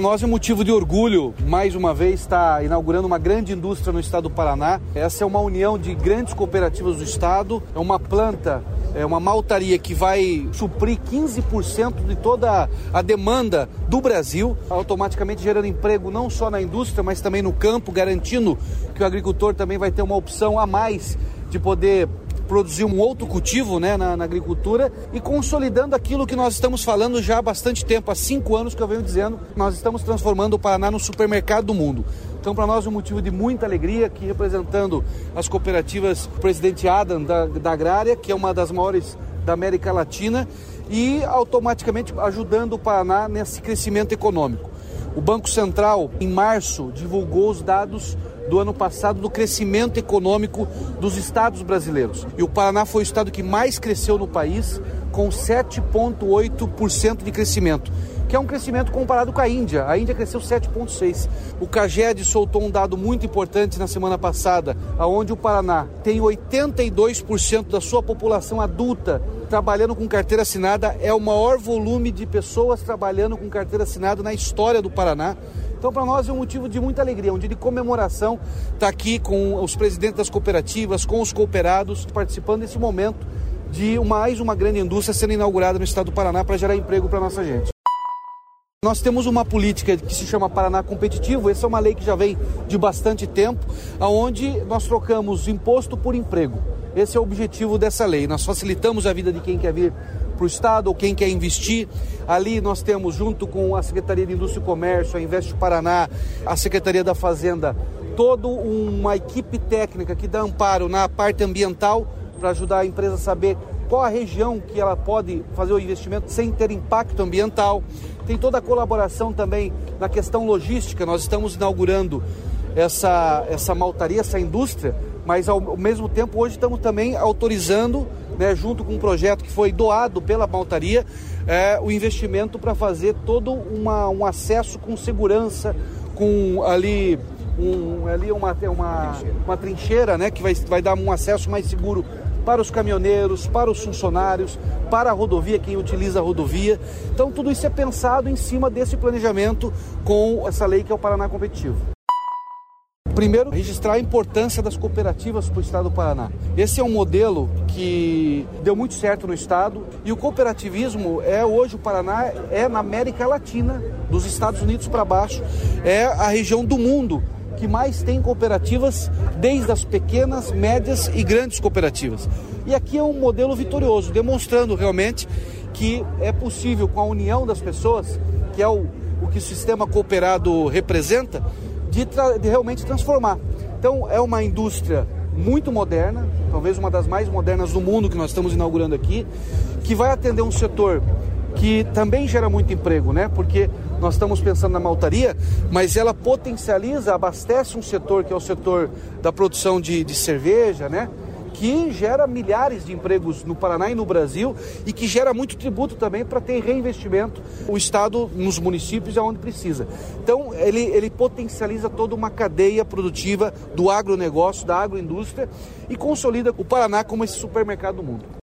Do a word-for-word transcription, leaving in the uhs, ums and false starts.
nós é motivo de orgulho, mais uma vez, estar inaugurando uma grande indústria no estado do Paraná. Essa é uma união de grandes cooperativas do estado, é uma planta, é uma maltaria que vai suprir quinze por cento de toda a demanda do Brasil, automaticamente gerando emprego não só na indústria, mas também no campo, garantindo que o agricultor também vai ter uma opção a mais de poder produzir um outro cultivo, né, na, na agricultura, e consolidando aquilo que nós estamos falando já há bastante tempo, há cinco anos que eu venho dizendo, nós estamos transformando o Paraná no supermercado do mundo. Então, para nós é um motivo de muita alegria, aqui representando as cooperativas, o presidente Adam da, da Agrária, que é uma das maiores da América Latina, e automaticamente ajudando o Paraná nesse crescimento econômico. O Banco Central, em março, divulgou os dados do ano passado do crescimento econômico dos estados brasileiros. E o Paraná foi o estado que mais cresceu no país, com sete vírgula oito por cento de crescimento, que é um crescimento comparado com a Índia. A Índia cresceu sete vírgula seis por cento. O CAGED soltou um dado muito importante na semana passada, onde o Paraná tem oitenta e dois por cento da sua população adulta trabalhando com carteira assinada. É o maior volume de pessoas trabalhando com carteira assinada na história do Paraná. Então, para nós é um motivo de muita alegria, um dia de comemoração, estar aqui com os presidentes das cooperativas, com os cooperados, participando desse momento de mais uma grande indústria sendo inaugurada no estado do Paraná para gerar emprego para a nossa gente. Nós temos uma política que se chama Paraná Competitivo. Essa é uma lei que já vem de bastante tempo, onde nós trocamos imposto por emprego. Esse é o objetivo dessa lei. Nós facilitamos a vida de quem quer vir para o estado ou quem quer investir. Ali nós temos, junto com a Secretaria de Indústria e Comércio, a Investe Paraná, a Secretaria da Fazenda, toda uma equipe técnica que dá amparo na parte ambiental para ajudar a empresa a saber qual a região que ela pode fazer o investimento sem ter impacto ambiental. Tem toda a colaboração também na questão logística. Nós estamos inaugurando essa, essa maltaria, essa indústria, mas ao, ao mesmo tempo hoje estamos também autorizando, né, junto com um projeto que foi doado pela maltaria, é, o investimento para fazer todo uma, um acesso com segurança, com ali, um, ali uma, uma, uma trincheira, né, que vai, vai dar um acesso mais seguro para os caminhoneiros, para os funcionários, para a rodovia, quem utiliza a rodovia. Então tudo isso é pensado em cima desse planejamento com essa lei que é o Paraná Competitivo. Primeiro, registrar a importância das cooperativas para o estado do Paraná. Esse é um modelo que deu muito certo no estado, e o cooperativismo é hoje, o Paraná é na América Latina, dos Estados Unidos para baixo, é a região do mundo que mais tem cooperativas, desde as pequenas, médias e grandes cooperativas. E aqui é um modelo vitorioso, demonstrando realmente que é possível, com a união das pessoas, que é o, o que o sistema cooperado representa, de, tra- de realmente transformar. Então é uma indústria muito moderna, talvez uma das mais modernas do mundo que nós estamos inaugurando aqui, que vai atender um setor que também gera muito emprego, né? Porque nós estamos pensando na maltaria, mas ela potencializa, abastece um setor que é o setor da produção de, de cerveja, né? Que gera milhares de empregos no Paraná e no Brasil, e que gera muito tributo também para ter reinvestimento o estado nos municípios aonde precisa. Então ele, ele potencializa toda uma cadeia produtiva do agronegócio, da agroindústria, e consolida o Paraná como esse supermercado do mundo.